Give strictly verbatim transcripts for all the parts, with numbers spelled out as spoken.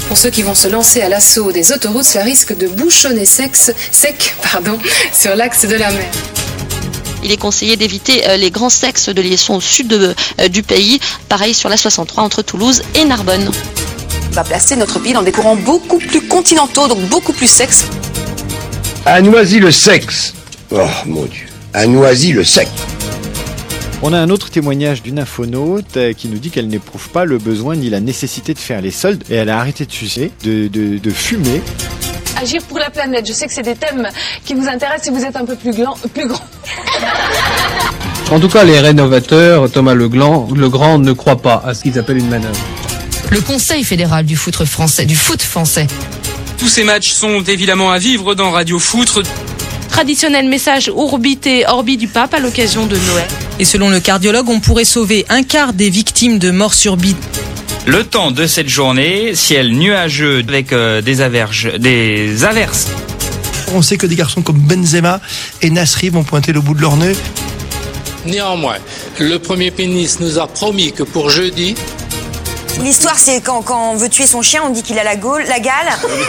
Pour ceux qui vont se lancer à l'assaut des autoroutes, cela risque de bouchonner sexe, sec pardon, sur l'axe de la mer. Il est conseillé d'éviter les grands axes de liaison au sud de, euh, du pays, pareil sur la soixante-trois entre Toulouse et Narbonne. On va placer notre pays dans des courants beaucoup plus continentaux, donc beaucoup plus sexe. À Noisy-le-Sexe. Oh mon Dieu. À Noisy-le-Sec. On a un autre témoignage d'une infonaute qui nous dit qu'elle n'éprouve pas le besoin ni la nécessité de faire les soldes et elle a arrêté de sucer, de, de, de fumer. Agir pour la planète, je sais que c'est des thèmes qui vous intéressent si vous êtes un peu plus, gland, plus grand. En tout cas, les rénovateurs, Thomas Legrand, Legrand ne croient pas à ce qu'ils appellent une manœuvre. Le Conseil fédéral du foot français, du foot français. Tous ces matchs sont évidemment à vivre dans Radio Foot. Traditionnel message Urbi et Orbi du pape à l'occasion de Noël. Et selon le cardiologue, on pourrait sauver un quart des victimes de morts subites. Le temps de cette journée, ciel nuageux avec euh, des averges, des averses. On sait que des garçons comme Benzema et Nasri vont pointer le bout de leur nez. Néanmoins, le premier ministre nous a promis que pour jeudi... L'histoire, c'est quand, quand on veut tuer son chien, on dit qu'il a la, gaule, la gale.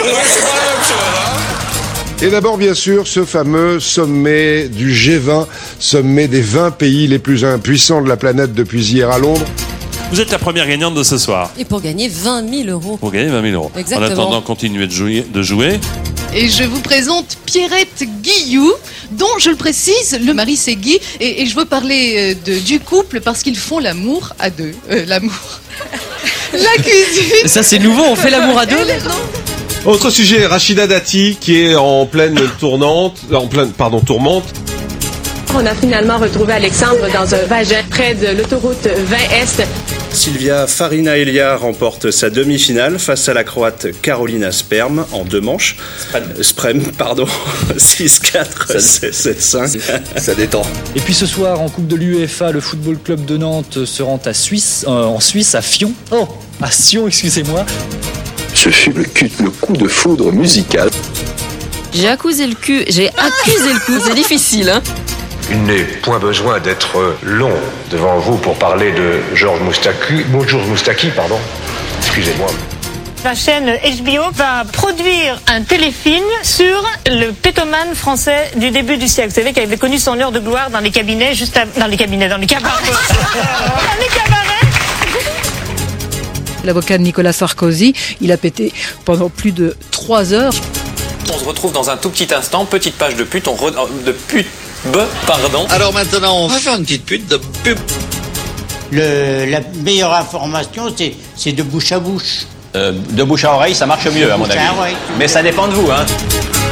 Et d'abord, bien sûr, ce fameux sommet du G vingt, sommet des vingt pays les plus impuissants de la planète depuis hier à Londres. Vous êtes la première gagnante de ce soir. Et pour gagner vingt mille euros. Pour gagner vingt mille euros. Exactement. En attendant, continuez de jouer, de jouer. Et je vous présente Pierrette Guillou, dont, je le précise, le mari c'est Guy. Et, et je veux parler de, du couple parce qu'ils font l'amour à deux. Euh, l'amour. La cuisine. Ça c'est nouveau, on fait l'amour à deux. Autre sujet, Rachida Dati qui est en pleine tournante, en pleine, pardon, tourmente. On a finalement retrouvé Alexandre dans un vagin près de l'autoroute vingt Est. Sylvia Farina Elia remporte sa demi-finale face à la Croate Carolina Sperm en deux manches. Sprem. Sprem, pardon. six quatre, sept cinq. Ça détend. Et puis ce soir, en Coupe de l'U E F A, le Football Club de Nantes se rend à Suisse, euh, en Suisse, à Fion. Oh, à Sion, excusez-moi. Ce fut le, cul, le coup de foudre musical. J'ai accusé le cul, j'ai accusé le coup, c'est difficile, hein. Il n'est point besoin d'être long devant vous pour parler de Georges Moustaki, Georges Moustaki, pardon. Excusez-moi. La chaîne H B O va produire un téléfilm sur le pétomane français du début du siècle. Vous savez qu'il avait connu son heure de gloire dans les cabinets, juste à... dans les cabinets, dans les cabarets. Dans les cabarets. L'avocat de Nicolas Sarkozy, il a pété pendant plus de trois heures. On se retrouve dans un tout petit instant, petite page de pute, on re... de pute. B, pardon. Alors maintenant, on va faire une petite pute de pub. Le, la meilleure information, c'est, c'est de bouche à bouche. Euh, de bouche à oreille, ça marche mieux, à mon avis. Mais ça dépend de vous, hein.